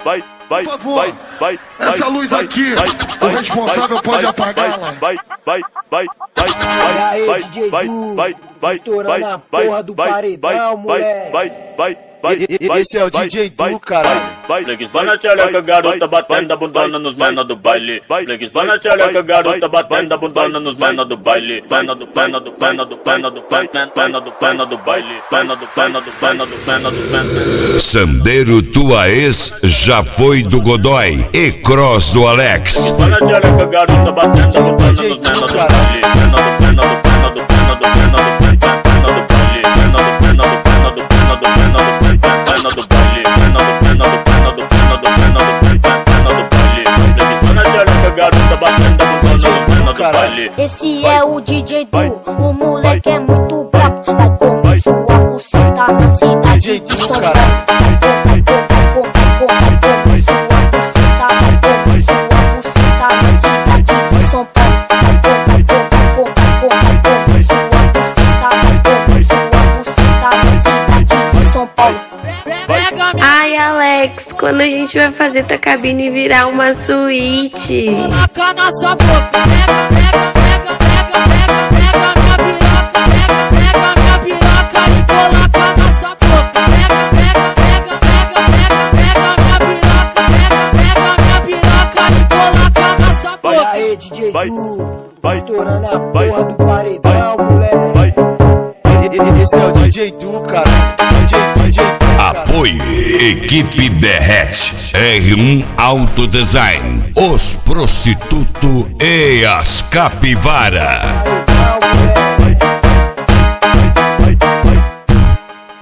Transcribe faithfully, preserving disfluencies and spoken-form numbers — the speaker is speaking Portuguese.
vai, vai, Por favor, vai, vai, essa luz vai, aqui, vai, o vai, responsável vai, pode vai, apagá-la. Vai, vai, vai, vai, E aí, vai, D J vai, Du, vai, vai, estourando vai, a vai, porra do vai, paredão, vai, moleque. vai, vai, vai, E- e- esse é o D J Du, caralho. Flexiona a tchereca, garota batendo a bundona nos mena do baile. Flexiona a tchereca, garota batendo a bundona nos mena do baile. Pena do pena do pena do pena do pena pena do pena do baile. Pena do pena do pena do pena do pena. Sandeiro, tua ex já foi do Godoy e Cross do Alex. Flexiona a tchereca, garota batendo a bundona nos mena do baile. Pena do pena do pena do pena do pena do pena pena do baile. Pena do pena do pena do pena do pena do pena pena do baile. Pena do pena do pena do pena do pena do pena pena do baile. Flexiona a tchereca, garota batendo a bundona nos mena do baile. Esse é o D J Du, o moleque é muito brabo. Vai comer sua buceta na cidade de São Paulo. Vai comer sua buceta, vai comer sua buceta na cidade de São Paulo. Vai comer sua buceta, vai comer sua buceta na cidade de São Paulo. Ai, Alex, quando a gente vai fazer tua cabine virar uma suíte? Coloca a nossa boca, pega, pega, pega, pega, pega, pega minha piroca, pega, pega minha piroca e coloca a nossa boca, pega, pega, pega, pega, pega, pega minha piroca, pega, pega minha piroca e coloca a nossa E boca. aí, D J Vai, Du, vai, estourando a vai, porra do paredão, vai, moleque. vai. E- e- Esse é o D J Du, caralho. D J D J Du, cara. Apoio Equipe Derrete, R um Auto Design, Os Prostituto e as Capivara. Paredão, moleque.